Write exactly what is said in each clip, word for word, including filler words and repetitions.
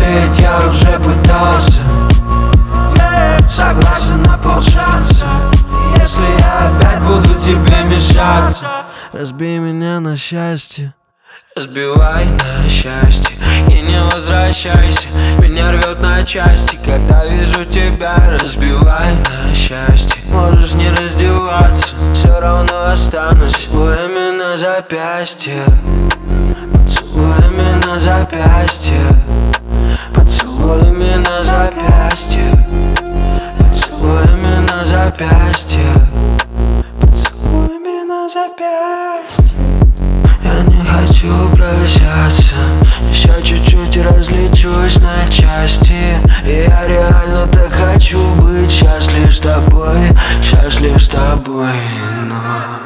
склеить я уже пытался. Согласен на полшанса, если я опять буду тебе мешаться. Разбей меня на счастье, разбивай на счастье и не возвращайся. Меня рвет на части, когда вижу тебя. Разбивай на счастье, можешь не раздеваться, все равно останусь. Поцелуй на запястье, поцелуй на запястье, поцелуй на запястье, поцелуй на запястье, поцелуй на запястье. Я не хочу прощаться, еще чуть-чуть и разлечусь на части. И я реально так хочу быть счастлив с тобой, счастлив с тобой, но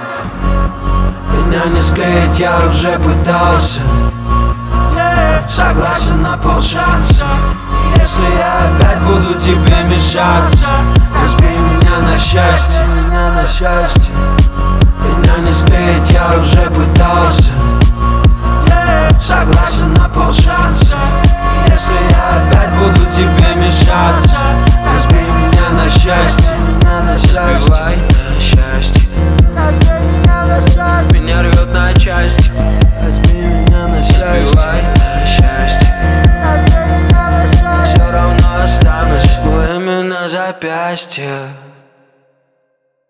меня не склеить я уже пытался. Согласен на полшанса, если я опять буду тебе мешаться. Разбей меня на счастье, меня на счастье. Меня не склеить я уже пытался.